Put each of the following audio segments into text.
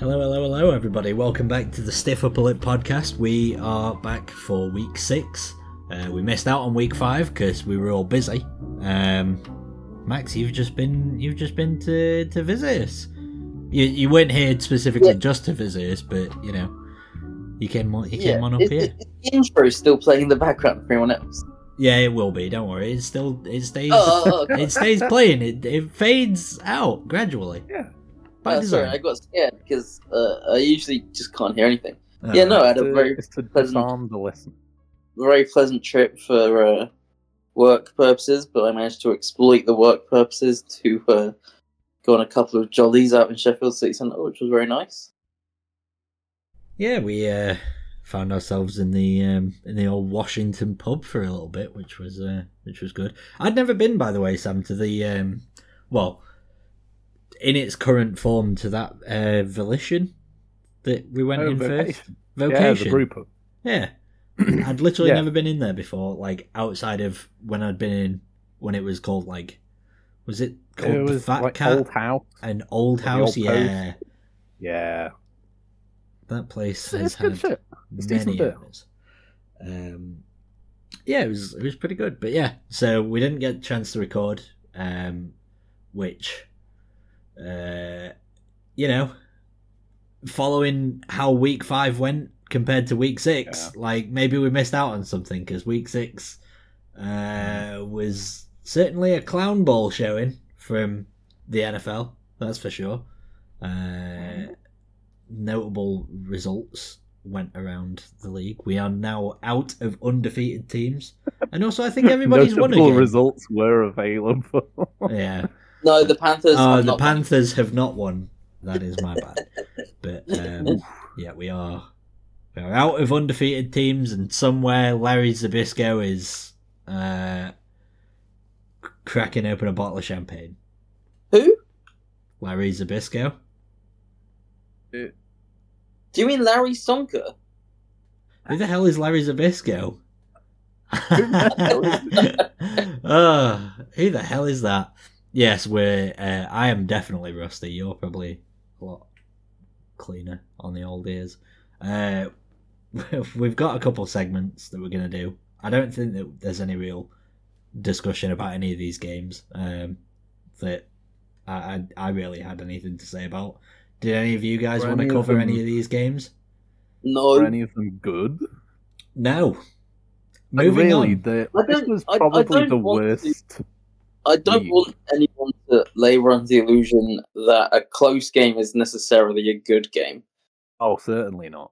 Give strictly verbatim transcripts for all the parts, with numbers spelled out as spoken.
Hello, hello, hello, everybody. Welcome back to the Stiff Upper Lip podcast. We are back for week six. Uh, we missed out on week five because we were all busy. Um, Max, you've just been you've just been to, to visit us. You you weren't here specifically yeah. just to visit us, but you know, you came on you came yeah. on up is, here. Is the intro still playing in the background for anyone else? Yeah, it will be. Don't worry. It still it stays oh, okay. it stays playing. It it fades out gradually. Yeah. Uh, sorry, I got scared because uh, I usually just can't hear anything. Oh, yeah, no, I had a to, very it's to pleasant, the lesson. very pleasant trip for uh, work purposes, but I managed to exploit the work purposes to uh, go on a couple of jollies out in Sheffield City Centre, which was very nice. Yeah, we uh, found ourselves in the um, in the old Washington pub for a little bit, which was uh, which was good. I'd never been, by the way, Sam, to the um, well. in its current form to that uh, Volition that we went oh, in vocation. first. Vocation. Yeah, the brew pub. Yeah. I'd literally yeah. never been in there before, like, outside of when I'd been in, when it was called, like, was it called it was the Fat like Cat? Old House. An Old House, old yeah. Post. Yeah. That place It's, has it's good had shit. It's many decent beer. owners. Um, yeah, it was, it was pretty good. But yeah, so we didn't get a chance to record, um, which... Uh, you know, following how week five went compared to week six, yeah. like maybe we missed out on something because week six uh, was certainly a clown ball showing from the N F L. That's for sure. Uh, notable results went around the league. We are now out of undefeated teams, and also I think everybody's won again. Results were available. Yeah. No, the Panthers. Oh, have the not Panthers won. have not won. That is my bad. But um, yeah, we are we are out of undefeated teams, and somewhere Larry Zbyszko is uh, cracking open a bottle of champagne. Who? Larry Zbyszko. Do you mean Larry Sonker? Who the hell is Larry Zbyszko? Oh, who the hell is that? Yes, we're. Uh, I am definitely rusty. You're probably a lot cleaner on the old ears. Uh, we've got a couple segments that we're going to do. I don't think that there's any real discussion about any of these games um, that I, I I really had anything to say about. Did any of you guys Were want to any cover them, any of these games? No. Were any of them good? No. Moving Moving really, on. The, I this don't- was I- I probably don't the want worst. to- I don't league. want anyone to labour under the illusion that a close game is necessarily a good game. Oh, certainly not.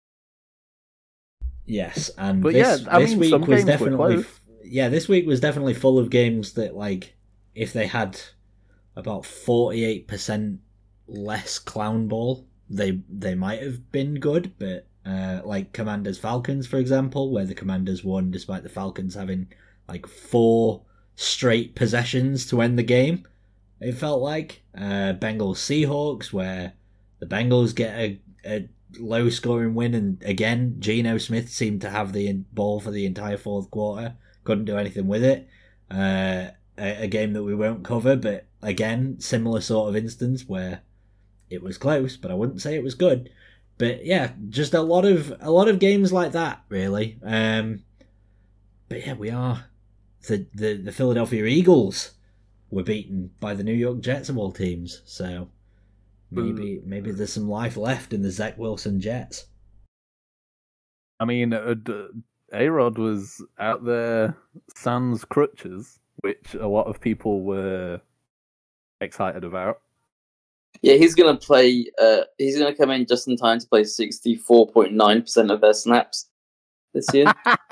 Yes, and But this, yeah, I this mean, week some was games were definitely close. yeah, this week was definitely full of games that, like, if they had about forty-eight percent less clown ball, they they might have been good. But uh, like Commanders Falcons, for example, where the Commanders won despite the Falcons having like four straight possessions to end the game. It felt like uh, Bengals Seahawks, where the Bengals get a, a low scoring win, and again Geno Smith seemed to have the ball for the entire fourth quarter, couldn't do anything with it. Uh, a, a game that we won't cover, but again similar sort of instance where it was close, but I wouldn't say it was good. But yeah, just a lot of a lot of games like that, really. Um, but yeah, we are the the, the Philadelphia Eagles were beaten by the New York Jets of all teams, so maybe maybe there's some life left in the Zach Wilson Jets. I mean, uh, A-Rod was out there sans crutches, which a lot of people were excited about. Yeah, he's gonna play. Uh, he's gonna come in just in time to play sixty-four point nine percent of their snaps this year.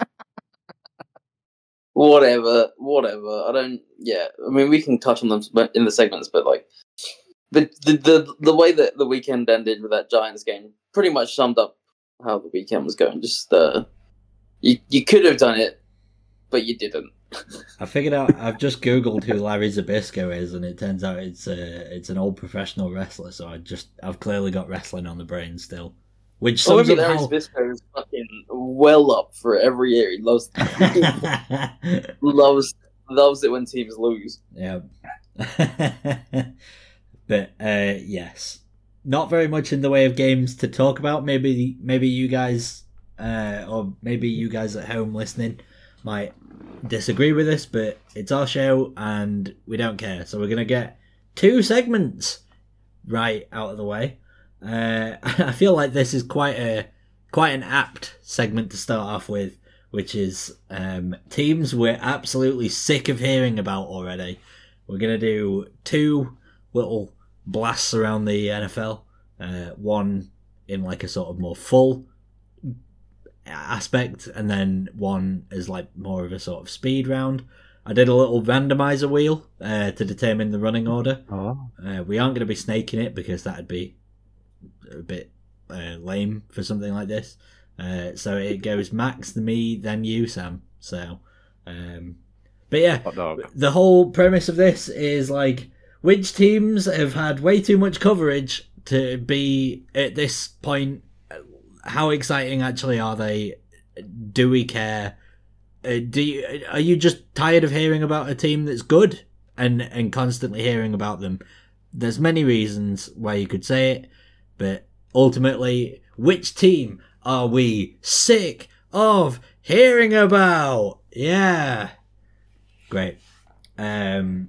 Whatever, whatever. I don't. Yeah, I mean, we can touch on them in the segments, but like the the the, the way that the weekend ended with that Giants game pretty much summed up how the weekend was going. Just uh, you you could have done it, but you didn't. I figured out. I've just googled who Larry Zbyszko is, and it turns out it's a it's an old professional wrestler. So I just I've clearly got wrestling on the brain still, which Oh, sums up Larry how. Zbyszko is fucking well up for every year. He loves loves loves it when teams lose. Yeah. But uh, yes, not very much in the way of games to talk about. Maybe maybe you guys, uh, or maybe you guys at home listening, might disagree with this, but it's our show and we don't care. So we're gonna get two segments right out of the way. Uh, I feel like this is quite a quite an apt segment to start off with, which is um, teams we're absolutely sick of hearing about already. We're gonna do two little blasts around the N F L, uh, one in like a sort of more full aspect, and then one as like more of a sort of speed round. I did a little randomizer wheel uh, to determine the running order. Oh. Uh, we aren't going to be snaking it because that'd be a bit uh, lame for something like this. Uh, so it goes Max, then me, then you, Sam. So, um, but yeah, the whole premise of this is like, which teams have had way too much coverage to be at this point? How exciting actually are they? Do we care? Uh, do you, are you just tired of hearing about a team that's good and and constantly hearing about them? There's many reasons why you could say it, but ultimately, which team are we sick of hearing about? Yeah, great. Um,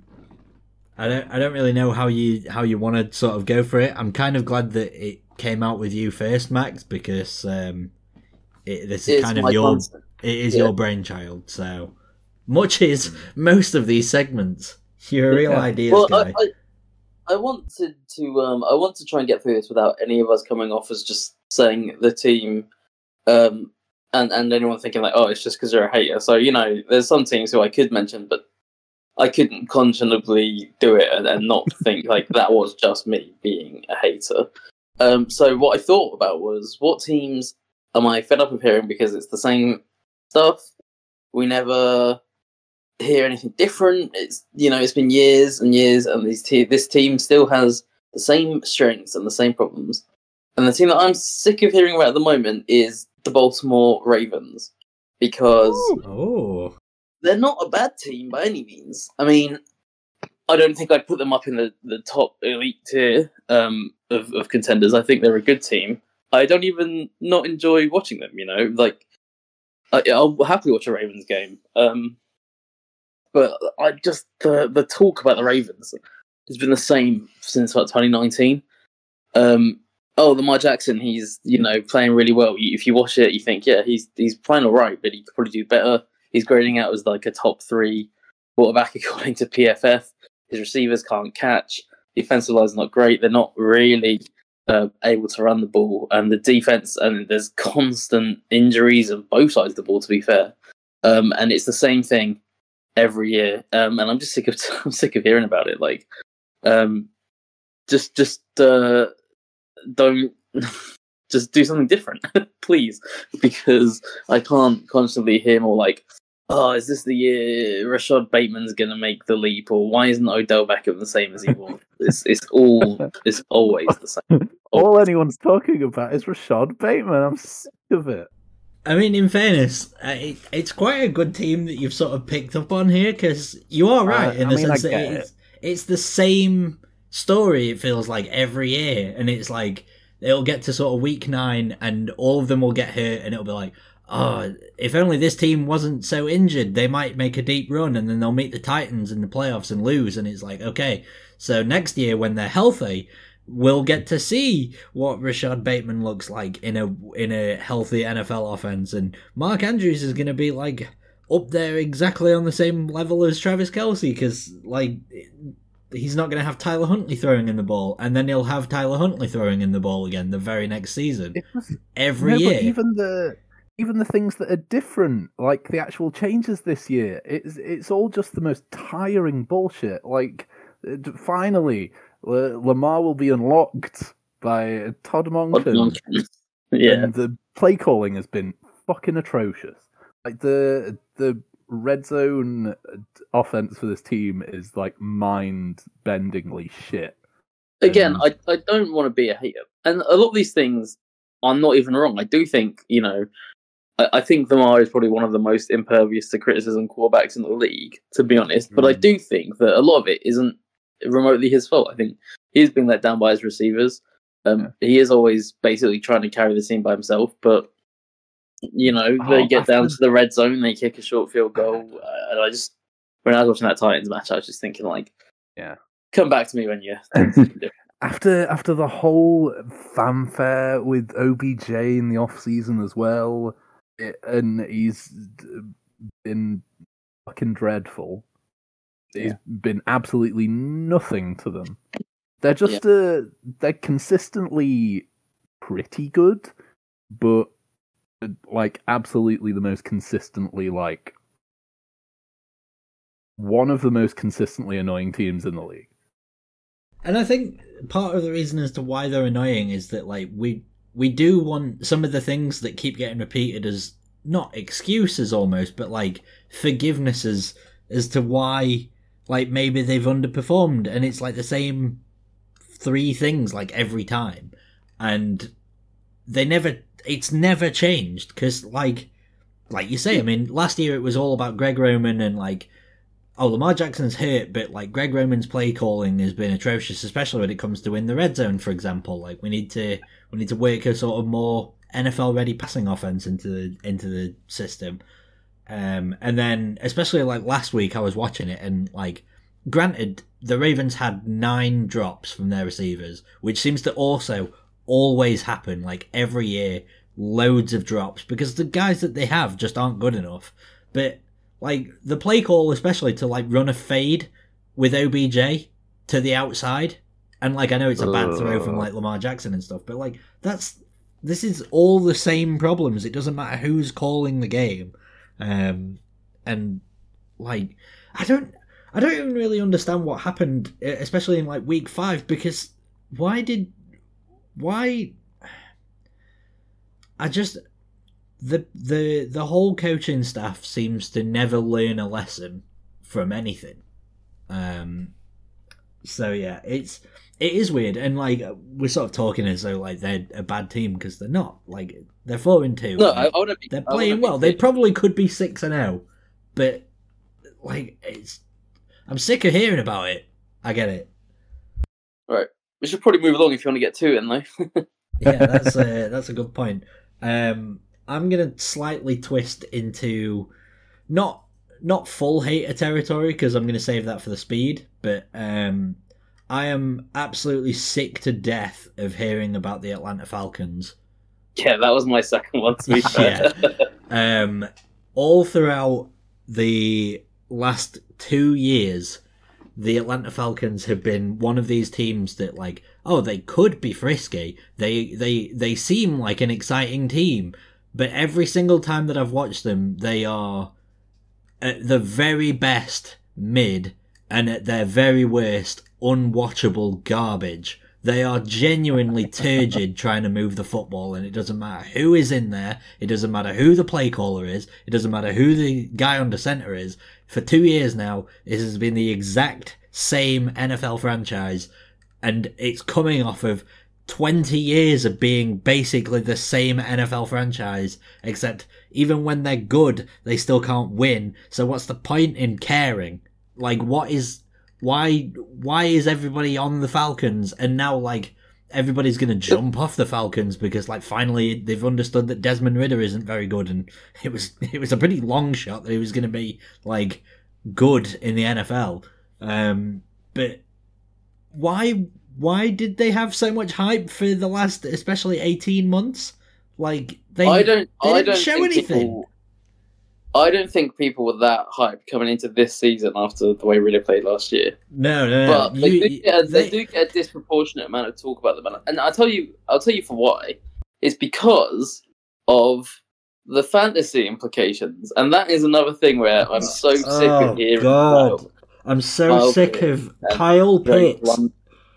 I don't I don't really know how you how you want to sort of go for it. I'm kind of glad that it came out with you first, Max, because um, it, this is It's kind of my your concept. it is Yeah. your brainchild. So much is most of these segments. You're a real Yeah. ideas Well, guy. I, I, I wanted to um, I want to try and get through this without any of us coming off as just saying the team, um, and and anyone thinking like, oh, it's just because you're a hater. So you know, there's some teams who I could mention, but I couldn't conscionably do it and, and not think like that was just me being a hater. Um, so what I thought about was, what teams am I fed up of hearing because it's the same stuff? We never hear anything different. It's you know, it's been years and years, and these te- this team still has the same strengths and the same problems. And the team that I'm sick of hearing about at the moment is the Baltimore Ravens, because Oh, they're not a bad team by any means. I mean, I don't think I'd put them up in the, the top elite tier um, of, of contenders. I think they're a good team. I don't even not enjoy watching them, you know? Like, I, I'll happily watch a Ravens game. Um, but I just, the, the talk about the Ravens has been the same since like twenty nineteen. Um, oh, Lamar Jackson, he's, you know, playing really well. If you watch it, you think, yeah, he's he's playing all right, but he could probably do better. He's grading out as like a top three quarterback according to P F F. His receivers can't catch. Defensive line's not great. They're not really uh, able to run the ball. And the defense, and there's constant injuries on both sides of the ball, to be fair. Um, and it's the same thing every year. Um, and I'm just sick of I'm sick of hearing about it. Like, um, just just uh, don't just do something different, please, because I can't constantly hear more like, oh, is this the year Rashad Bateman's going to make the leap, or why isn't Odell Beckham the same as he was? It's it's all it's always the same. All anyone's talking about is Rashad Bateman. I'm sick of it. I mean, in fairness, uh, it, it's quite a good team that you've sort of picked up on here, because you are right Uh, in I the mean, I sense that get it's, it's the same story, it feels like, every year. And it's like, it'll get to sort of week nine and all of them will get hurt and it'll be like, oh, if only this team wasn't so injured, they might make a deep run and then they'll meet the Titans in the playoffs and lose. And it's like, okay, so next year when they're healthy, we'll get to see what Rashad Bateman looks like in a in a healthy N F L offense, and Mark Andrews is going to be like up there exactly on the same level as Travis Kelce, because like he's not going to have Tyler Huntley throwing in the ball, and then he'll have Tyler Huntley throwing in the ball again the very next season. It was, Every no, year, but even the even the things that are different, like the actual changes this year, it's it's all just the most tiring bullshit. Like, finally, Lamar will be unlocked by Todd Monken. Yeah, And the play calling has been fucking atrocious. Like the the red zone offense for this team is like mind-bendingly shit. again, And- I I don't want to be a hater, and a lot of these things are not even wrong. I do think, you know, I, I think Lamar is probably one of the most impervious to criticism quarterbacks in the league, to be honest. But I Mm. do think that a lot of it isn't remotely his fault. I think he's been let down by his receivers. Um, he is always basically trying to carry the team by himself, but you know Oh, they get after- down to the red zone, they kick a short field goal, uh, and I just when I was watching that Titans match, I was just thinking like, Yeah. come back to me when you. After after the whole fanfare with O B J in the off season as well, it, and he's been fucking dreadful. He's Yeah. been absolutely nothing to them. They're just uh, they're consistently pretty good, but uh, like absolutely the most consistently like one of the most consistently annoying teams in the league. And I think part of the reason as to why they're annoying is that like we we do want some of the things that keep getting repeated as not excuses almost, but like forgivenesses as to why like maybe they've underperformed, and it's like the same three things like every time, and they never it's never changed because like like you say, I mean last year it was all about Greg Roman and like, oh, Lamar Jackson's hurt, but like Greg Roman's play calling has been atrocious, especially when it comes to in the red zone, for example. Like we need to we need to work a sort of more N F L ready passing offense into the into the system. Um, and then especially like last week I was watching it, and like granted the Ravens had nine drops from their receivers, which seems to also always happen like every year, loads of drops because the guys that they have just aren't good enough. But like the play call, especially to like run a fade with O B J to the outside, and like I know it's a bad throw from like Lamar Jackson and stuff, but like that's this is all the same problems. It doesn't matter who's calling the game, um, and like I don't I don't even really understand what happened, especially in like week five, because why did why I just. The the the whole coaching staff seems to never learn a lesson from anything. Um, so yeah, it's it is weird, and like we're sort of talking as though like they're a bad team because they're not. Like they're four and two. No, I, I wouldn't be, they're I playing wouldn't well. be They probably could be six and zero, but like it's. I'm sick of hearing about it. I get it. Right, we should probably move along if you want to get to it, though. Yeah, that's a that's a good point. Um. I'm gonna slightly twist into not not full hater territory because I'm gonna save that for the speed, but um, I am absolutely sick to death of hearing about the Atlanta Falcons. Yeah, that was my second one to be fair. Yeah. Um, all throughout the last two years, the Atlanta Falcons have been one of these teams that like, oh, they could be frisky. They they they seem like an exciting team. But every single time that I've watched them, they are at the very best mid and at their very worst unwatchable garbage. They are genuinely turgid trying to move the football, and it doesn't matter who is in there. It doesn't matter who the play caller is. It doesn't matter who the guy under center is. For two years now, this has been the exact same N F L franchise, and it's coming off of twenty years of being basically the same N F L franchise, except even when they're good, they still can't win. So what's the point in caring? Like, what is, why, why is everybody on the Falcons? And now, like, everybody's going to jump off the Falcons because, like, finally they've understood that Desmond Ridder isn't very good. And it was, it was a pretty long shot that he was going to be, like, good in the N F L. Um, but why, Why did they have so much hype for the last, especially eighteen months? Like they, I don't, they I didn't don't show think anything. People, I don't think people were that hyped coming into this season after the way Ridder played last year. No, no, But no. they, You- do get, they- they do get a disproportionate amount of talk about them, and I'll tell you, I'll tell you for why. It's because of the fantasy implications, and that is another thing where I'm so sick Oh, of hearing God. about. I'm so Kyle sick Pitts of and Kyle Drake Pitts. London.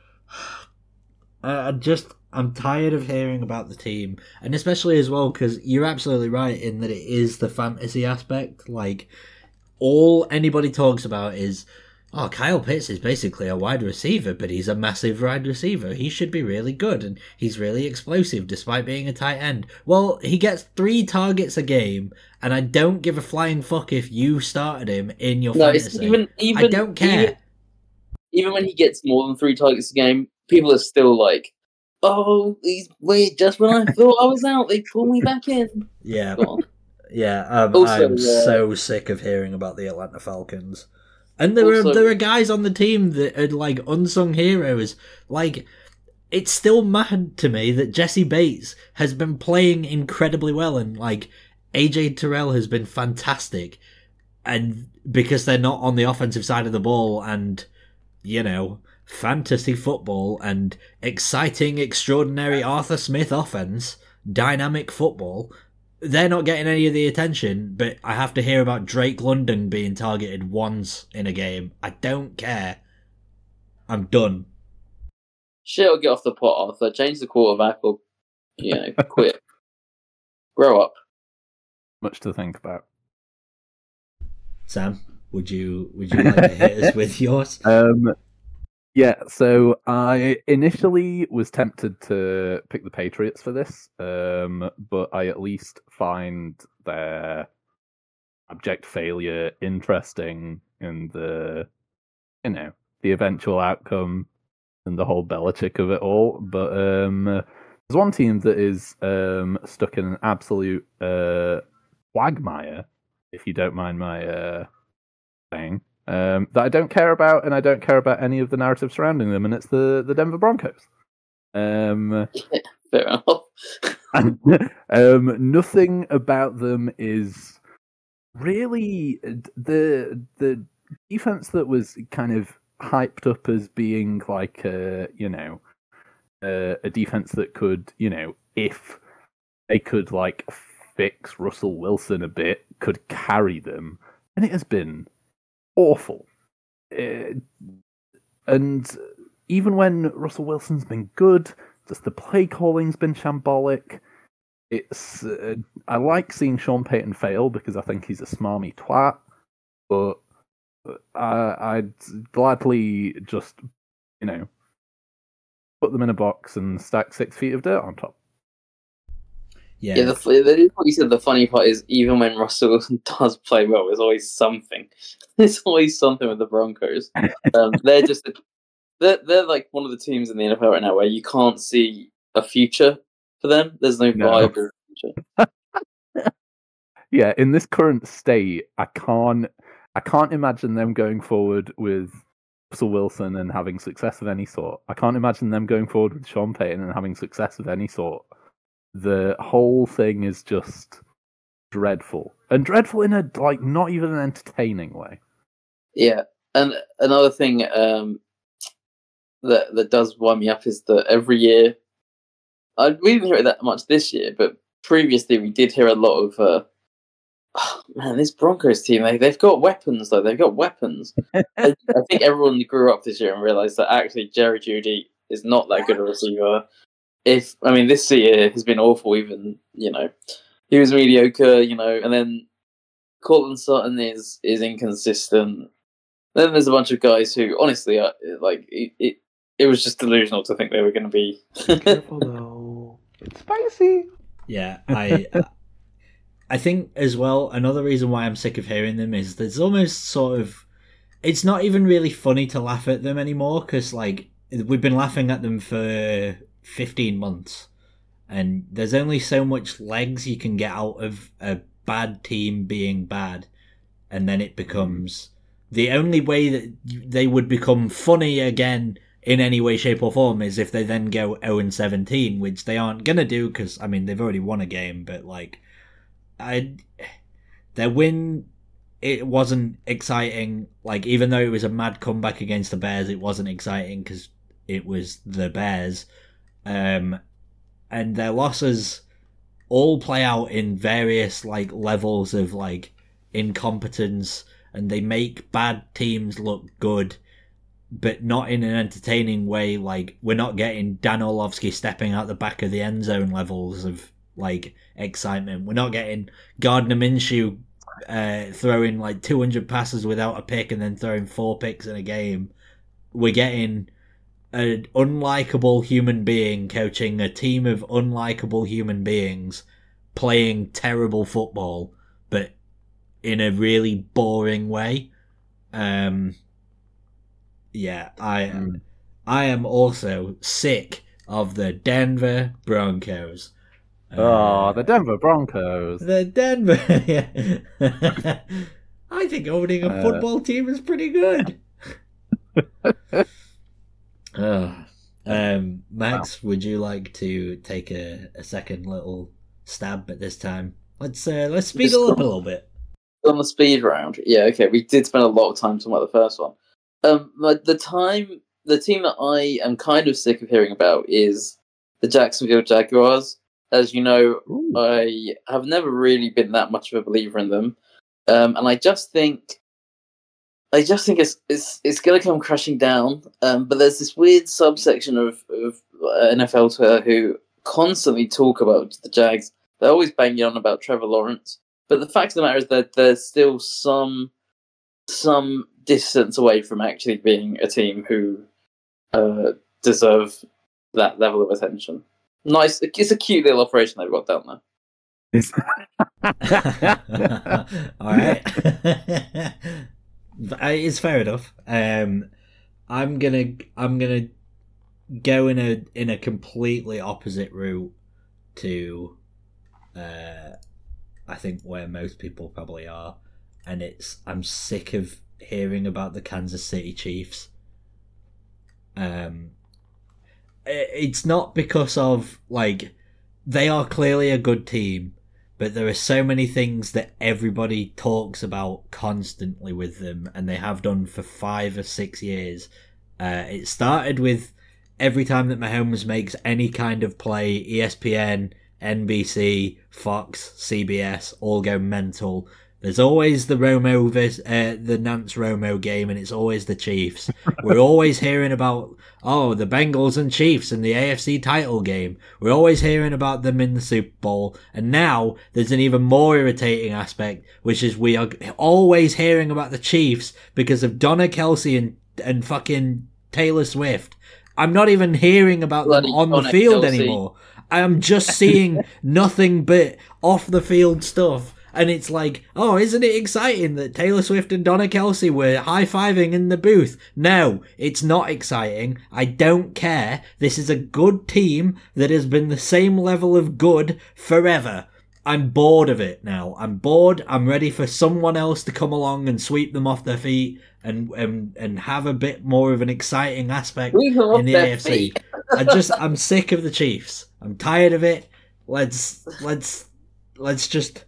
I I just, I'm tired of hearing about the team, and especially as well because you're absolutely right in that it is the fantasy aspect. Like, all anybody talks about is, oh, Kyle Pitts is basically a wide receiver, but he's a massive wide receiver. He should be really good, and he's really explosive despite being a tight end. Well, he gets three targets a game, and I don't give a flying fuck if you started him in your No, it's fantasy. even even I don't care. Even, even when he gets more than three targets a game, people are still like, Oh, he's wait! Just when I thought I was out, they pulled me back in. Yeah, Go on. yeah. Um, Also, I'm uh, so sick of hearing about the Atlanta Falcons. And there Also- are there are guys on the team that are like unsung heroes. Like, it's still mad to me that Jesse Bates has been playing incredibly well, and like A J Terrell has been fantastic, and because they're not on the offensive side of the ball, and you know, fantasy football and exciting, extraordinary Arthur Smith offense, dynamic football, they're not getting any of the attention. But I have to hear about Drake London being targeted once in a game. I don't care. I'm done. shit, will get off the pot, Arthur. Change the quarterback, or you know, quit. Grow up. Much to think about. Sam, would you would you like to hit us with yours? Um, yeah, so I initially was tempted to pick the Patriots for this, um, but I at least find their abject failure interesting and the, you know, the eventual outcome and the whole Belichick of it all. But um, there's one team that is um, stuck in an absolute uh, quagmire, if you don't mind my uh, saying, um, that I don't care about, and I don't care about any of the narrative surrounding them, and it's the, the Denver Broncos. Um, Fair enough. and, um, nothing about them is really the the defense that was kind of hyped up as being like a, you know, a, a defense that could, you know, if they could like fix Russell Wilson a bit, could carry them, and it has been awful. Uh, and even when Russell Wilson's been good, just the play calling's been shambolic. It's uh, I like seeing Sean Payton fail because I think he's a smarmy twat, but I, I'd gladly just, you know, put them in a box and stack six feet of dirt on top. Yeah, Yeah, the, the, what you said, the funny part is, even when Russell Wilson does play well, there's always something. There's always something with the Broncos. Um, they're just they're they're like one of the teams in the N F L right now where you can't see a future for them. There's no No. viable future. Yeah, in this current state, I can't I can't imagine them going forward with Russell Wilson and having success of any sort. I can't imagine them going forward with Sean Payton and having success of any sort. The whole thing is just dreadful, and dreadful in a like not even an entertaining way. Yeah, and another thing um, that that does wind me up is that every year, I we didn't hear it that much this year, but previously we did hear a lot of. Uh, oh, man, this Broncos team, they they've got weapons though. They've got weapons. I, I think everyone grew up this year and realized that actually Jerry Jeudy is not that good a receiver. If I mean, this year has been awful. Even you know, he was mediocre. You know, and then Cortland Sutton is is inconsistent. Then there's a bunch of guys who, honestly, uh, like it, it, it was just delusional to think they were going to be. Careful though, it's spicy. yeah. I I think as well, another reason why I'm sick of hearing them is there's almost sort of, it's not even really funny to laugh at them anymore because like we've been laughing at them for fifteen months, and there's only so much legs you can get out of a bad team being bad, and then it becomes the only way that they would become funny again in any way, shape, or form is if they then go oh and seventeen, which they aren't gonna do because I mean they've already won a game, but like I their win, it wasn't exciting. Like even though it was a mad comeback against the Bears, it wasn't exciting because it was the Bears. Um, and their losses all play out in various like levels of like incompetence, and they make bad teams look good, but not in an entertaining way. Like we're not getting Dan Orlovsky stepping out the back of the end zone levels of like excitement. We're not getting Gardner Minshew uh, throwing like two hundred passes without a pick and then throwing four picks in a game. We're getting an unlikable human being coaching a team of unlikable human beings playing terrible football, but in a really boring way. Um, yeah, I, mm. I am also sick of the Denver Broncos. Oh, Uh, the Denver Broncos. The Denver. Yeah. I think owning a Uh, football team is pretty good. Oh. Um, Max, would you like to take a, a second little stab at this time? Let's uh, let's speed it up a little bit. On the speed round, yeah, okay. We did spend a lot of time talking about the first one. Um, but the time, the team that I am kind of sick of hearing about is the Jacksonville Jaguars. As you know, Ooh. I have never really been that much of a believer in them, um, and I just think, I just think it's it's it's going to come crashing down. Um, but there's this weird subsection of of N F L Twitter who constantly talk about the Jags. They're always banging on about Trevor Lawrence. But the fact of the matter is that there's still some some distance away from actually being a team who uh, deserve that level of attention. Nice, it's a cute little operation they've got down It's- All right, it's fair enough. Um, I'm gonna I'm gonna go in a in a completely opposite route to. Uh, I think where most people probably are, and it's I'm sick of hearing about the Kansas City Chiefs. Um, it's not because of like they are clearly a good team, but there are so many things that everybody talks about constantly with them, and they have done for five or six years. Uh, it started with every time that Mahomes makes any kind of play, E S P N, N B C, Fox, C B S all go mental. There's always the Romo, vis- uh, the Nance Romo game, and it's always the Chiefs. We're always hearing about, oh, the Bengals and Chiefs in the A F C title game. We're always hearing about them in the Super Bowl. And now there's an even more irritating aspect, which is we are always hearing about the Chiefs because of Donna Kelsey and, and fucking Taylor Swift. I'm not even hearing about Bloody them on Donna the field Kelce. anymore. I'm just seeing nothing but off the field stuff. And it's like, oh, isn't it exciting that Taylor Swift and Donna Kelsey were high-fiving in the booth? No, it's not exciting. I don't care. This is a good team that has been the same level of good forever. I'm bored of it now. I'm bored. I'm ready for someone else to come along and sweep them off their feet and and, and have a bit more of an exciting aspect Sweep them off in the their A F C. feet. I just, I'm sick of the Chiefs. I'm tired of it. Let's, let's, let's just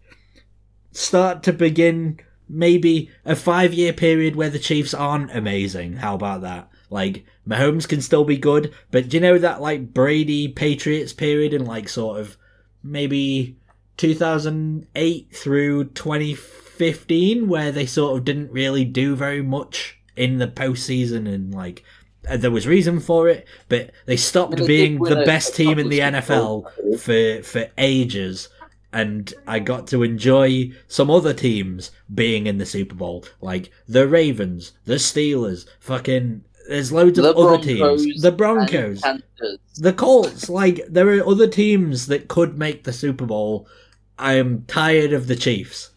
start to begin maybe a five-year period where the Chiefs aren't amazing. How about that? Like, Mahomes can still be good, but do you know that, like, Brady Patriots period in, like, sort of maybe two thousand eight through twenty fifteen where they sort of didn't really do very much in the postseason and, like, there was reason for it, but they stopped Well, they being did win the a- best a team couple in of the Super N F L Bowls. for for ages, and I got to enjoy some other teams being in the Super Bowl, like the Ravens, the Steelers, fucking. There's loads of The other Broncos teams, the Broncos, and Panthers. the Colts. Like there are other teams that could make the Super Bowl. I am tired of the Chiefs.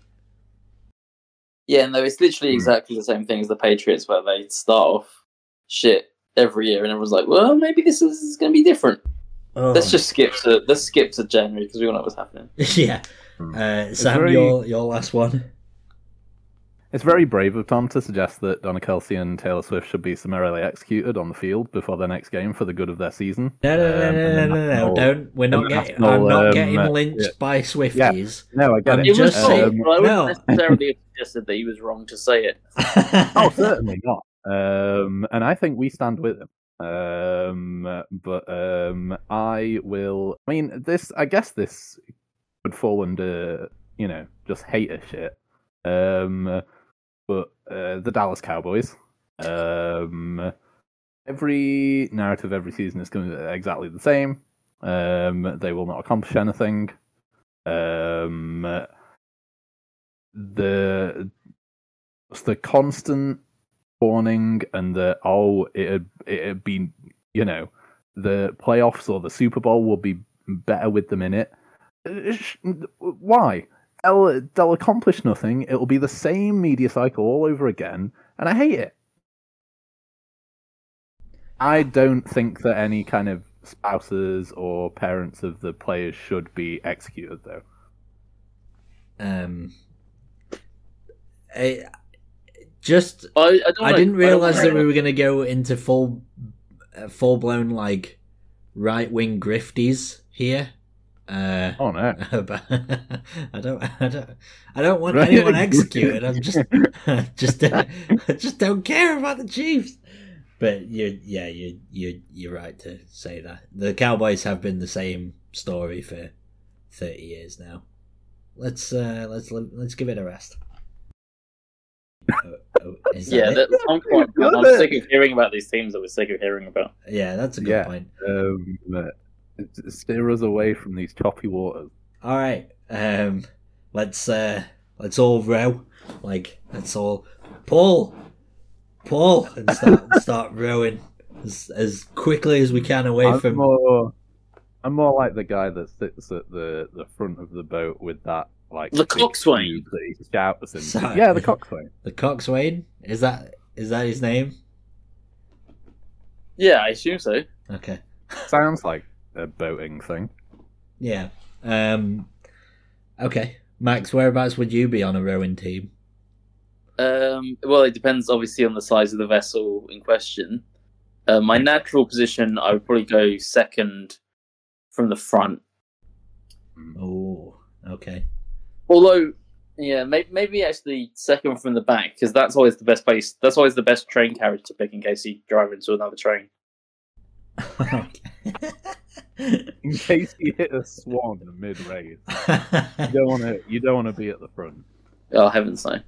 Yeah, no, it's literally Hmm. exactly the same thing as the Patriots, where they start off shit every year, and everyone's like, "Well, maybe this is going to be different." Oh. Let's just skip to let's skip to January because we all know what's happening. yeah. Uh, Sam, very- your your last one. It's very brave of Tom to suggest that Donna Kelsey and Taylor Swift should be summarily executed on the field before their next game for the good of their season. No, no, no, Um, no, and no, the no, no, national- don't. We're not the getting. national, I'm not um, getting uh, lynched yeah. by Swifties. No, I get I'm it. It was just wrong, saying- Um, but I wouldn't no. necessarily have suggested that he was wrong to say it. oh, certainly not. Um, and I think we stand with him. Um, but um, I will. I mean, this. I guess this would fall under, you know, just hater shit. Um, but uh, the Dallas Cowboys. Um, every narrative every season is going to be exactly the same. Um, they will not accomplish anything. Um, the just the constant warning and the oh it'd it'd be, you know, the playoffs or the Super Bowl will be better with them in it. Uh, sh- Why? They'll, they'll accomplish nothing. It'll be the same media cycle all over again, and I hate it. I don't think that any kind of spouses or parents of the players should be executed, though? Um, I just I, I, don't I wanna- didn't I don't realize wanna- that we were going to go into full, uh, full blown like right wing grifties here. Uh, Oh no! but I don't, I don't, I don't want Right. anyone executed. I'm just, just, I just don't care about the Chiefs. But you, yeah, you, you, you're right to say that the Cowboys have been the same story for thirty years now. Let's, uh, let's, let's give it a rest. Oh, oh, is that Yeah, it? that, I'm quite. I'm sick of hearing about these teams that we're sick of hearing about. Yeah, that's a good Yeah. point. Um, steer us away from these choppy waters. All right, um, let's uh, let's all row. Like let's all pull, pull, and start start rowing as as quickly as we can away I'm from. more, I'm more like the guy that sits at the, the front of the boat with that like The big coxswain. tube that he shouts into. Sorry. Yeah, the coxswain. The coxswain, is that is that his name? Yeah, I assume so. Okay, Sounds like a boating thing. yeah. Um, okay, Max, whereabouts would you be on a rowing team? Um, well, it depends obviously on the size of the vessel in question. Uh, my natural position, I would probably go second from the front. Oh, okay. Although, yeah, maybe, maybe actually second from the back because that's always the best place. That's always the best train carriage to pick in case you drive into another train. In case you hit a swan mid race, you don't want to. You don't want to be at the front. Oh heavens no!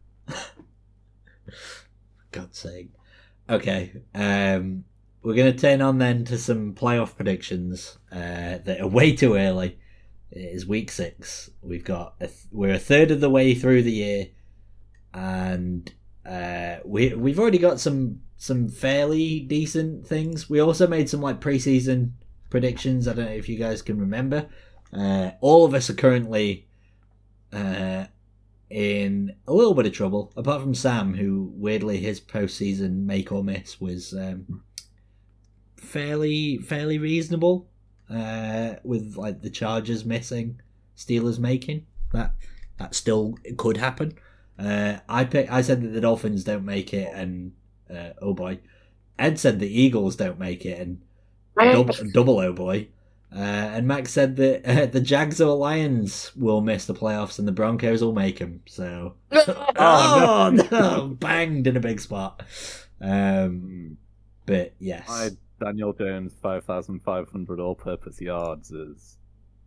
God's sake. Okay, um, we're going to turn on then to some playoff predictions uh, that are way too early. It is week six. We've got a th- we're a third of the way through the year, and uh, we we've already got some some fairly decent things. We also made some like preseason predictions. I don't know if you guys can remember. Uh, all of us are currently uh, in a little bit of trouble, apart from Sam, who weirdly his postseason make or miss was um, fairly fairly reasonable. Uh, with like the Chargers missing, Steelers making that that still could happen. Uh, I pick, I said that the Dolphins don't make it, and uh, oh boy, Ed said the Eagles don't make it, and double, double oh boy. Uh, and Max said that uh, the Jags or Lions will miss the playoffs, and the Broncos will make them. So, oh no, no banged in a big spot. Um, but yes. I Daniel Jones five thousand five hundred all-purpose yards is.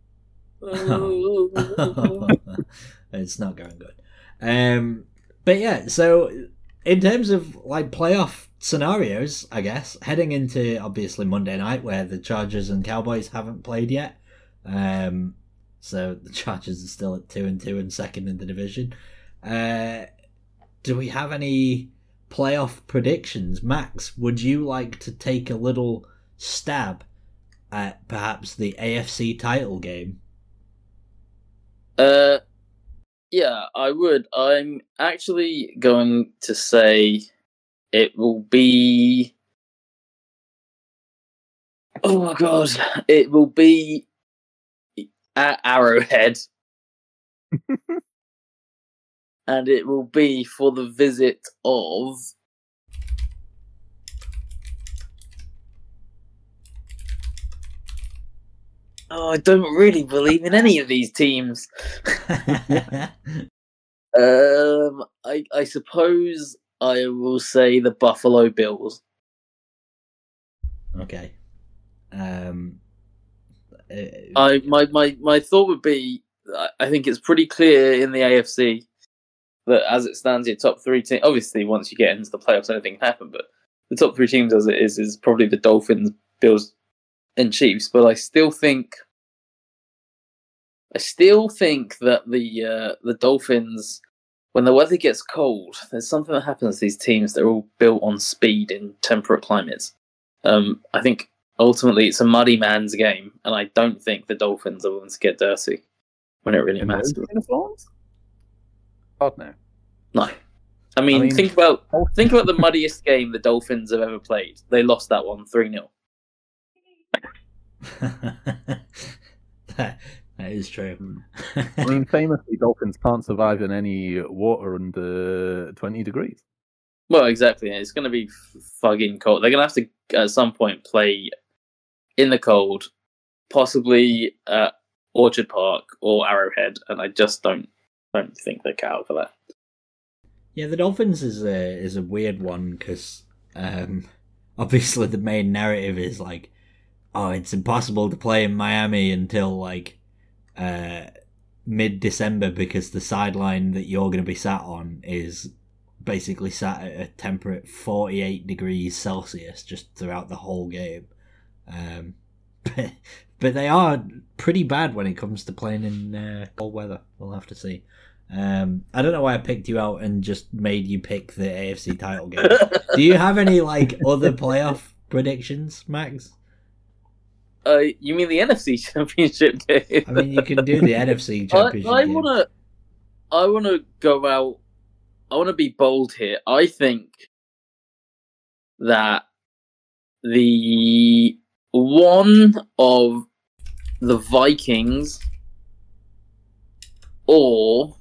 It's not going good. Um, but yeah, so in terms of like playoff scenarios, I guess heading into obviously Monday night where the Chargers and Cowboys haven't played yet, um, so the Chargers are still at two and two and second in the division. Uh, do we have any playoff predictions? Max, would you like to take a little stab at perhaps the A F C title game? Uh, yeah, I would. I'm actually going to say it will be. Oh my god! It will be at Arrowhead, and it will be for the visit of. Oh, I don't really believe in any of these teams. Um, I I suppose I will say the Buffalo Bills. Okay. Um. uh, I my, my, my thought would be I- I think it's pretty clear in the A F C that as it stands, your top three teams. Obviously, once you get into the playoffs, anything can happen. But the top three teams, as it is, is probably the Dolphins, Bills, and Chiefs. But I still think. I still think that the uh, the Dolphins, when the weather gets cold, there's something that happens to these teams that are all built on speed in temperate climates. Um, I think ultimately it's a muddy man's game, and I don't think the Dolphins are willing to get dirty when it really In matters. those uniforms? God no. No, I mean, I mean- think about think about the muddiest game the Dolphins have ever played. They lost that one three nil. that, that is true. I mean, famously, dolphins can't survive in any water under twenty degrees. Well, exactly. It's going to be fucking cold. They're going to have to, at some point, play in the cold, possibly at Orchard Park or Arrowhead, and I just don't don't think they're cut out for that. Yeah, the Dolphins is a is a weird one because um, obviously the main narrative is like, oh, it's impossible to play in Miami until like uh, mid December because the sideline that you're going to be sat on is basically sat at a temperate forty-eight degrees Celsius just throughout the whole game. Um, but, but they are pretty bad when it comes to playing in uh, cold weather. We'll have to see. Um, I don't know why I picked you out and just made you pick the A F C title game. Do you have any like other playoff predictions, Max? Uh, you mean the N F C Championship game? I mean, you can do the N F C Championship I, I game. wanna, I wanna go out. I wanna be bold here. I think that the one of the Vikings or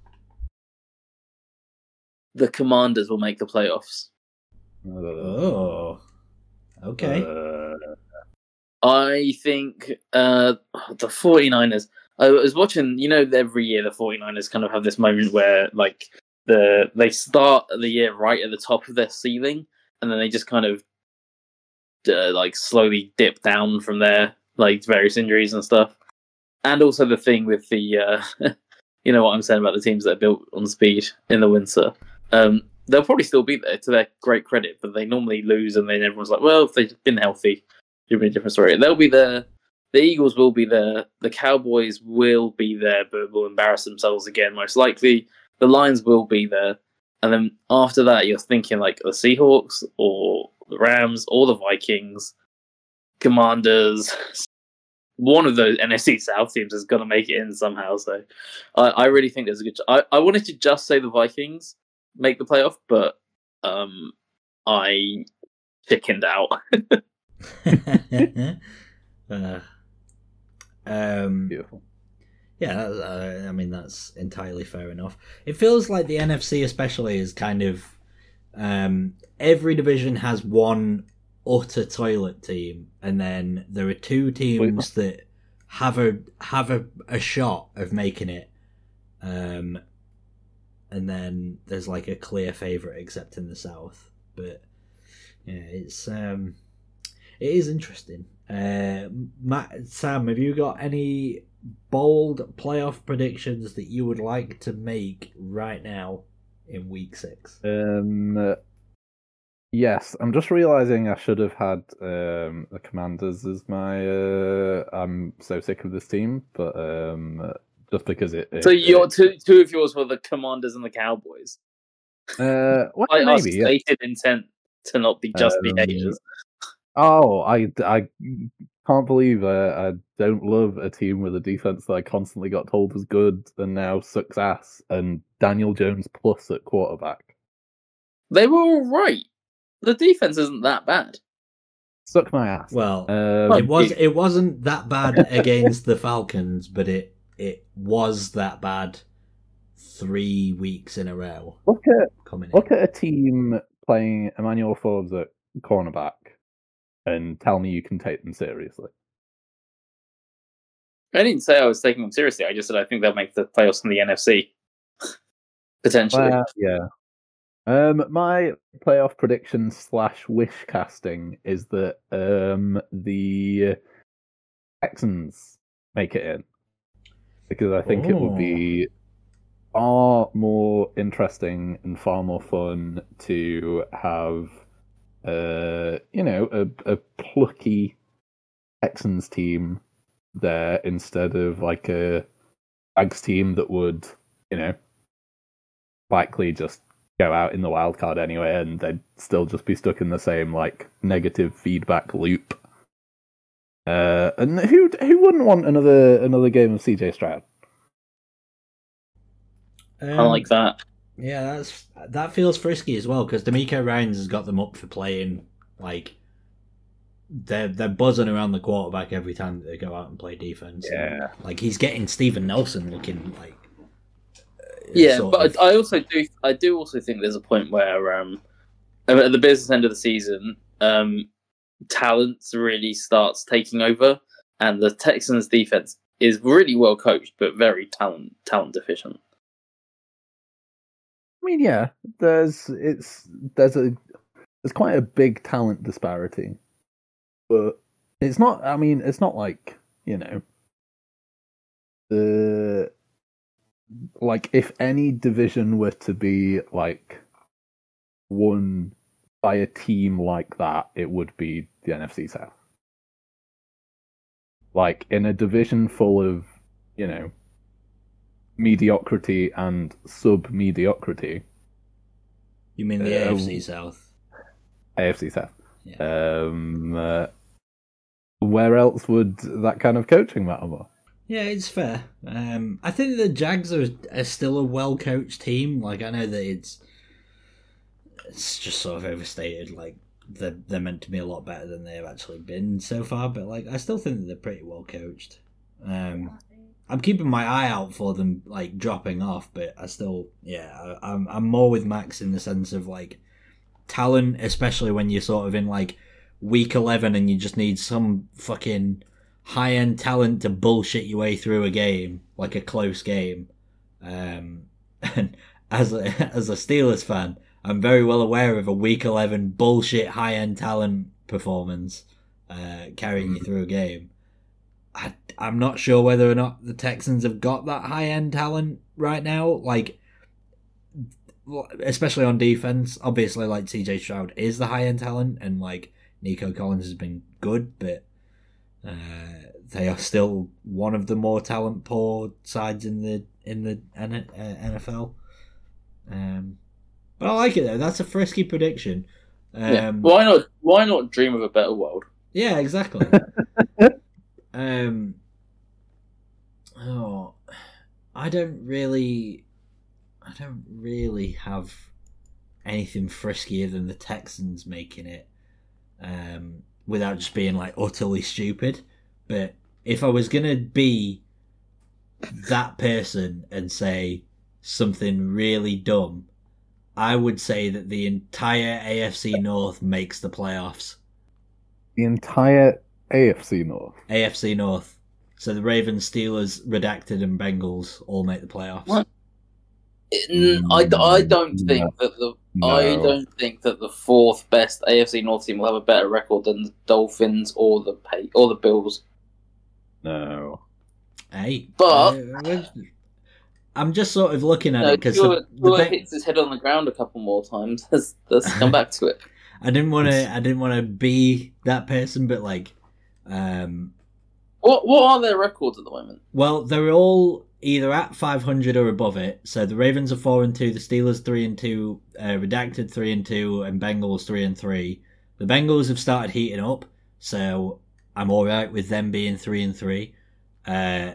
the Commanders will make the playoffs. Oh, okay. Uh, I think uh, the 49ers. I was watching, you know, every year the 49ers kind of have this moment where, like, the they start the year right at the top of their ceiling, and then they just kind of, uh, like, slowly dip down from there, like, various injuries and stuff. And also the thing with the, uh, you know what I'm saying about the teams that are built on speed in the winter. Um, they'll probably still be there to their great credit, but they normally lose, and then everyone's like, well, if they've been healthy, it'll be a different story. They'll be there. The Eagles will be there. The Cowboys will be there, but will embarrass themselves again, most likely. The Lions will be there. And then after that, you're thinking like the Seahawks or the Rams or the Vikings, Commanders. One of those N F C South teams is going to make it in somehow. So I, I really think there's a good... Ch- I, I wanted to just say the Vikings make the playoff, but um, I chickened out. uh, um, beautiful. Yeah, uh, I mean, that's entirely fair enough. It feels like the N F C especially is kind of... Um, every division has one utter toilet team, and then there are two teams that have a have a, a shot of making it. Um, and then there's like a clear favourite except in the South. But yeah, it's... Um, it is interesting. Uh, Matt, Sam, have you got any bold playoff predictions that you would like to make right now in week six? Um, yes, I'm just realizing I should have had um, the Commanders as my. Uh, I'm so sick of this team, but um, just because it. it So your it, two two of yours were the Commanders and the Cowboys. Uh, well, I maybe. asked Yeah. stated intent to not be just Um, be haters. Oh, I, I can't believe uh, I don't love a team with a defense that I constantly got told was good and now sucks ass, and Daniel Jones plus at quarterback. They were all right. The defense isn't that bad. Suck my ass. Well, Um, it was it wasn't that bad against the Falcons, but it it was that bad three weeks in a row. look at Coming in. look at a team playing Emmanuel Forbes at cornerback, and tell me you can take them seriously. I didn't say I was taking them seriously. I just said I think they'll make the playoffs in the N F C. Potentially. Well, yeah. Um, my playoff prediction slash wish casting is that um the Texans make it in, because I think it would be far more interesting and far more fun to have uh you know a, a plucky Texans team there instead of like a Jags team that would, you know, likely just go out in the wild card anyway, and they'd still just be stuck in the same like negative feedback loop. Uh, and who who wouldn't want another another game of C J Stroud? Um, I like that. Yeah, that's that feels frisky as well because D'Amico Ryans has got them up for playing like they're they're buzzing around the quarterback every time that they go out and play defense. Yeah. And, like he's getting Steven Nelson looking like. Uh, Yeah, sort but of- I also do. I do also think there's a point where, um, at the business end of the season, um, talent really starts taking over, and the Texans' defense is really well coached, but very talent talent deficient. I mean, yeah, there's it's there's a there's quite a big talent disparity, but it's not. I mean, it's not like you know the like if any division were to be like won by a team like that, it would be the N F C South. Like in a division full of you know mediocrity and sub mediocrity. You mean the Uh, A F C South? A F C South. Yeah. Um, uh, where else would that kind of coaching matter more? Yeah, it's fair. Um, I think the Jags are, are still a well-coached team. Like I know that it's it's just sort of overstated. Like they're they're meant to be a lot better than they've actually been so far. But like I still think that they're pretty well coached. Um, I'm keeping my eye out for them like dropping off, but I still yeah I, I'm I'm more with Max in the sense of like talent, especially when you're sort of in like week eleven and you just need some fucking high end talent to bullshit your way through a game, like a close game. Um, and as a as a Steelers fan, I'm very well aware of a week eleven bullshit high end talent performance uh, carrying you through a game. I, I'm not sure whether or not the Texans have got that high end talent right now. Like, especially on defense, obviously, like C J Stroud is the high end talent, and like Nico Collins has been good, but uh, they are still one of the more talent poor sides in the in the N F L. Um, but I like it though. That's a frisky prediction. Um, yeah. Why not? Why not dream of a better world? Yeah, exactly. um. Oh, I don't really. I don't really have anything friskier than the Texans making it, um, without just being like utterly stupid. But if I was gonna be that person and say something really dumb, I would say that the entire A F C North makes the playoffs. The entire A F C North. A F C North. So the Ravens, Steelers, Redacted, and Bengals all make the playoffs. What? It- I, I don't think that the No. I don't think that the fourth best A F C North team will have a better record than the Dolphins or the Pay or the Bills. No. Hey, But- uh, I'm just sort of looking at No, it because Tua, the, the Tua Ben- hits his head on the ground a couple more times. Let's, let's come back to it. I didn't want to. I didn't want to be that person, but like, um, What what are their records at the moment? well, they're all either at five hundred or above it. So the Ravens are four and two, the Steelers three and two, uh, Redacted three and two, and Bengals three and three. The Bengals have started heating up, so I'm all right with them being three and three. Uh,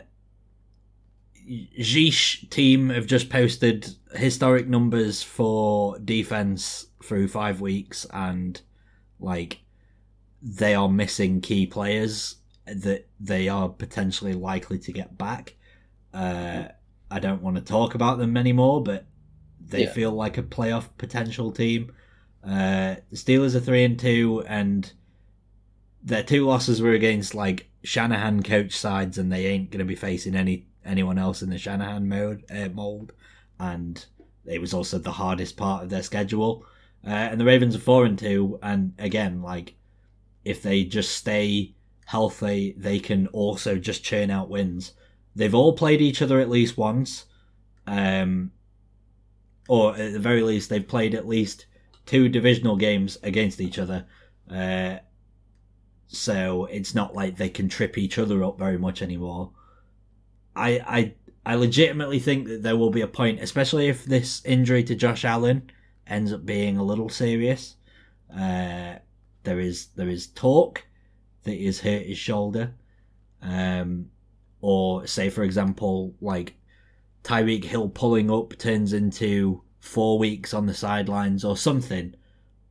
Jish team have just posted historic numbers for defense through five weeks, and like they are missing key players that they are potentially likely to get back. Uh, I don't want to talk about them anymore, but they Yeah. feel like a playoff potential team. Uh, the Steelers are three and two, and their two losses were against like Shanahan coach sides, and they ain't going to be facing any anyone else in the Shanahan mode uh, mold. And it was also the hardest part of their schedule. Uh, and the Ravens are four and two, and again, like if they just stay healthy, they can also just churn out wins. They've all played each other at least once, um, or at the very least, they've played at least two divisional games against each other. Uh, so it's not like they can trip each other up very much anymore. I, I, I legitimately think that there will be a point, especially if this injury to Josh Allen ends up being a little serious. Uh, there is there is talk that he's hurt his shoulder, um, or say for example, like Tyreek Hill pulling up turns into four weeks on the sidelines or something.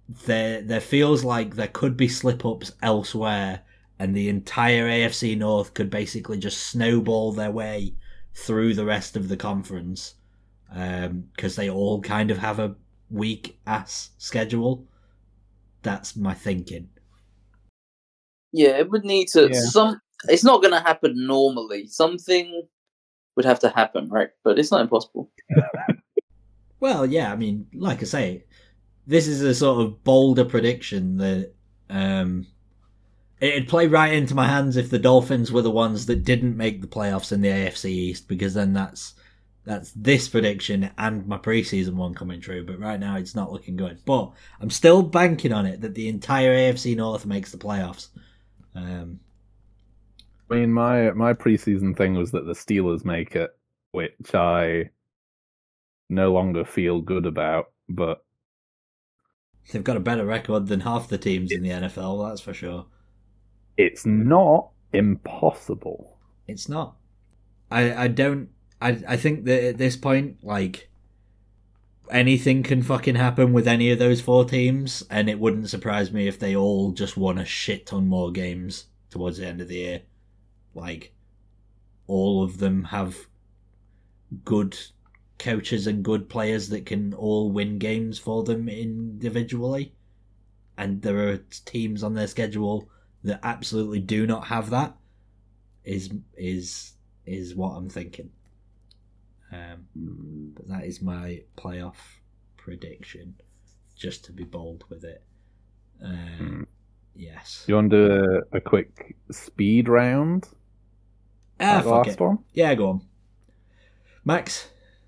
there there feels like there could be slip-ups elsewhere, and the entire A F C North could basically just snowball their way through the rest of the conference, because um, they all kind of have a weak-ass schedule. That's my thinking. Yeah, it would need to... Yeah. some. It's not going to happen normally. Something would have to happen, right? But it's not impossible. Well, yeah, I mean, like I say, this is a sort of bolder prediction that um, it'd play right into my hands if the Dolphins were the ones that didn't make the playoffs in the A F C East, because then that's that's this prediction and my preseason one coming true. But right now, it's not looking good. But I'm still banking on it that the entire A F C North makes the playoffs. Um, I mean, my my preseason thing was that the Steelers make it, which I no longer feel good about, but they've got a better record than half the teams in the N F L, that's for sure. It's not impossible. It's not. I, I don't... I, I think that at this point, like, anything can fucking happen with any of those four teams, and it wouldn't surprise me if they all just won a shit ton more games towards the end of the year. Like, all of them have good coaches and good players that can all win games for them individually, and there are teams on their schedule that absolutely do not have that. Is is is what I'm thinking. Um, but that is my playoff prediction, just to be bold with it. Uh, hmm. Yes. You want to do a, a quick speed round? Ah, like the fuck last it. one? Yeah, go on. Max?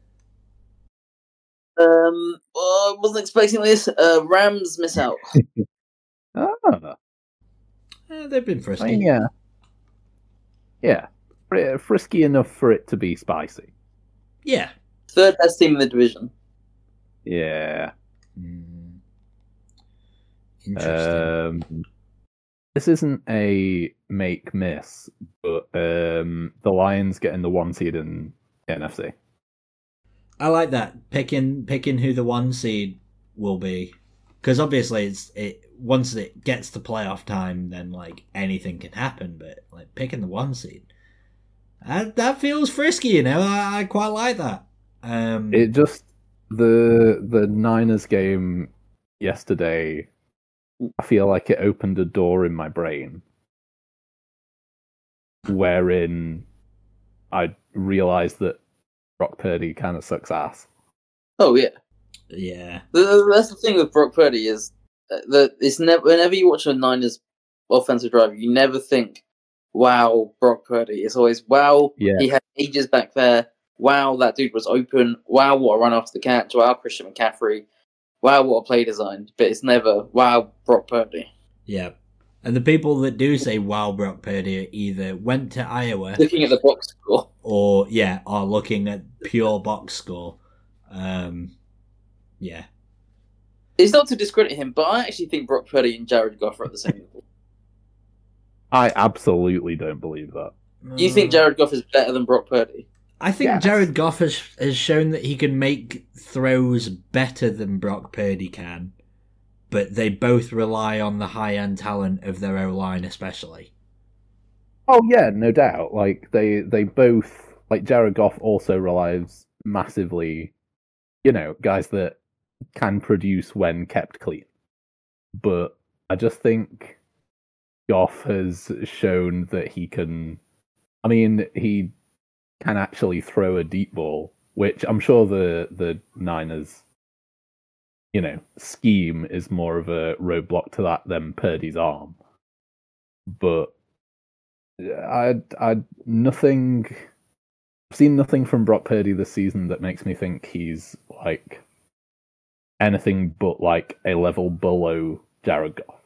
Um, well, I wasn't expecting this. Uh, Rams miss out. Ah, Eh, they've been I frisky. mean, yeah. Yeah. Fr- Frisky enough for it to be spicy. Yeah. Third best team in the division. Yeah. Mm. Interesting. Um, this isn't a make miss, but um, the Lions getting the one seed in the N F C. I like that. Picking picking who the one seed will be. Because obviously it's it once it gets to playoff time, then like anything can happen, but like picking the one seed. That, that feels frisky, you know. I, I quite like that. Um, It just the the Niners game yesterday. I feel like it opened a door in my brain, wherein I realized that Brock Purdy kind of sucks ass. Oh yeah, yeah. The- that's the thing with Brock Purdy is that it's never. Whenever you watch a Niners offensive drive, you never think, "Wow, Brock Purdy." It's always, "Wow, Yeah. he had ages back there. Wow, that dude was open. Wow, what a run after the catch. Wow, Christian McCaffrey. Wow, what a play design." But it's never, "Wow, Brock Purdy." Yeah. And the people that do say wow Brock Purdy either went to Iowa Looking at the box score. or yeah, are looking at pure box score. Um, yeah. It's not to discredit him, but I actually think Brock Purdy and Jared Goff are at the same level. I absolutely don't believe that. You think Jared Goff is better than Brock Purdy? I think Yes. Jared Goff has, has shown that he can make throws better than Brock Purdy can, but they both rely on the high-end talent of their O-line especially. Oh yeah, no doubt. Like they they both like Jared Goff also relies massively, you know, guys that can produce when kept clean. But I just think Goff has shown that he can. I mean, he can actually throw a deep ball, which I'm sure the the Niners, you know, scheme is more of a roadblock to that than Purdy's arm. But I I nothing. I've seen nothing from Brock Purdy this season that makes me think he's like anything but like a level below Jared Goff.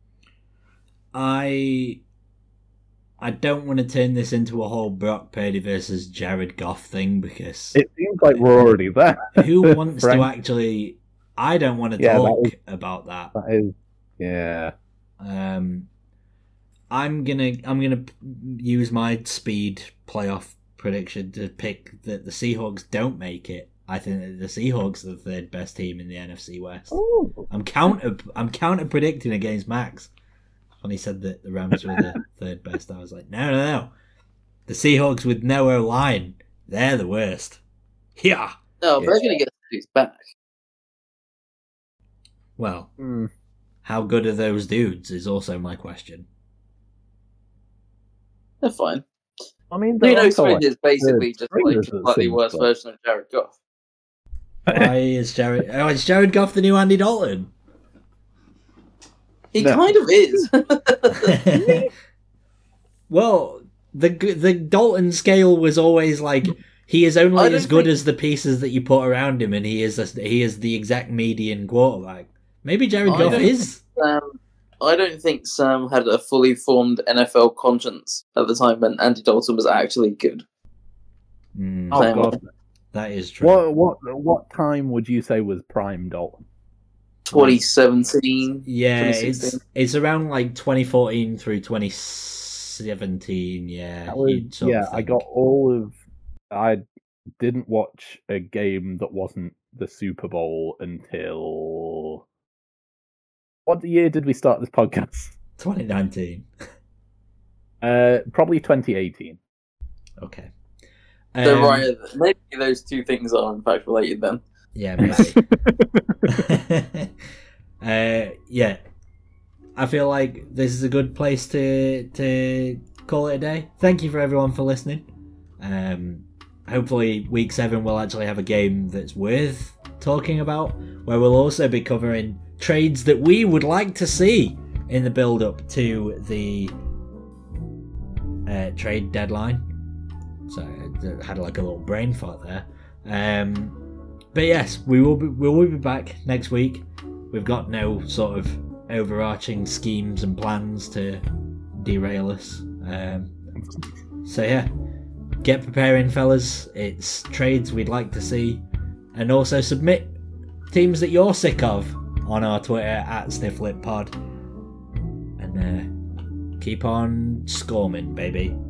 I I don't want to turn this into a whole Brock Purdy versus Jared Goff thing because It seems like we're already there. who wants to Frank. actually? I don't want to Yeah, that talk is- about that. That is, yeah. Um, I'm gonna I'm gonna use my speed playoff prediction to pick that the Seahawks don't make it, I think that the Seahawks are the third best team in the N F C West. Ooh. I'm counter I'm counter predicting against Max. When he said that the Rams were the third best, I was like, no, no, no. The Seahawks with no O-line, they're the worst. Yeah. No, but they're going to get these back. Well, Mm. how good are those dudes is also my question. They're fine. I mean, Geno they're also Smith like is basically third just like a stringers, it slightly seems, worse but- version of Jared Goff. Why is Jared... Oh, is Jared Goff the new Andy Dalton? He No. kind of is. Well, the the Dalton scale was always like he is I only don't as good think- as the pieces that you put around him, and he is a, he is the exact median quarterback. Maybe Jared I Goff don't- is. Um, I don't think Sam had a fully formed N F L conscience at the time when Andy Dalton was actually good. Mm, Oh Same. god. that is true. What what what time would you say was prime Dalton? twenty seventeen. Yeah, twenty it's sixteen. it's around like twenty fourteen through twenty seventeen. Yeah, That was- you'd sort of yeah, I think. got all of. I didn't watch a game that wasn't the Super Bowl until. What year did we start this podcast? twenty nineteen. Uh, probably twenty eighteen. Okay. So Um, right, maybe those two things are in fact related then. Yeah, maybe. uh, yeah, I feel like this is a good place to to call it a day. Thank you for everyone for listening. Um, hopefully, week seven will actually have a game that's worth talking about, where we'll also be covering trades that we would like to see in the build-up to the uh, trade deadline. So I had like a little brain fart there. Um, But yes, we will be we will be back next week. We've got no sort of overarching schemes and plans to derail us. Um, so yeah, get preparing, fellas. It's trades we'd like to see, and also submit teams that you're sick of on our Twitter at StiffLipPod, and uh, keep on scorming, baby.